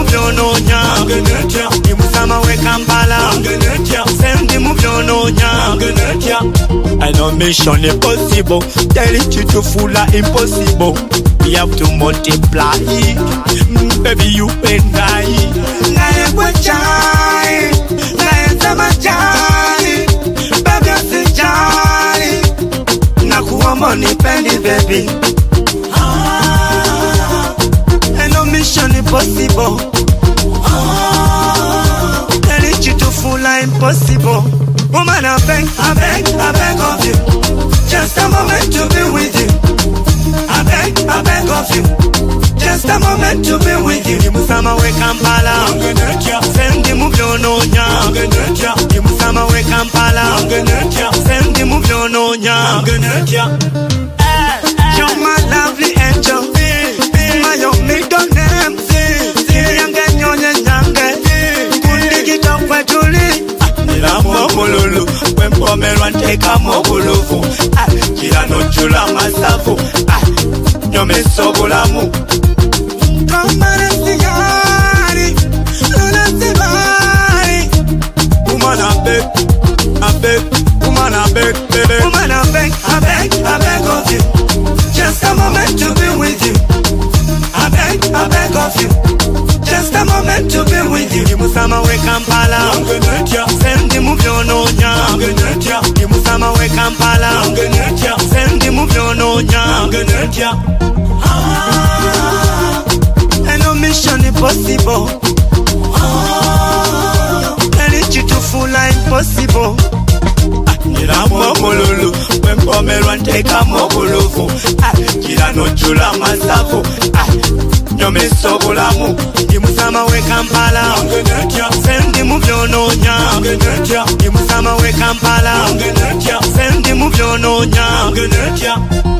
muvyononya ndi musama we Kampala sendi muvyononya. I know mission impossible, tell it to full impossible. We have to multiply, baby you and I. Nae kwachai, nae zamachai, baby asijali, nakuwa money penny baby. I know mission impossible, tell it to full impossible. Woman I beg of you, just a moment to be with you. I beg of you, just a moment to be with you. Ndi musama we Kampala sendi muvyononya. Ndi musama we Kampala sendi muvyononya. You're my lovely angel, my only name. Yange nyonye nyange kundigita kwetuli. Nilamo bululu wempomerwa nteka mobuluvu. Kira nochula masafu nyomeso bulamu. Kamara sigari luna sibari. Woman I beg, woman I beg, baby. Woman I beg of you, just a moment to be with you. I beg of you, just a moment to be with you. Ndi musama we Kampala sendi muvyononya. Ndi musama we Kampala sendi muvyononya. I know mission impossible, tell it to full impossible. Nilamo mululu wempomerwa nteka mobuluvu. Kira nochula masafu nyomeso bulamu. Ndi musama we Kampala sendi muvyononya. Ndi musama we Kampala sendi muvyononya.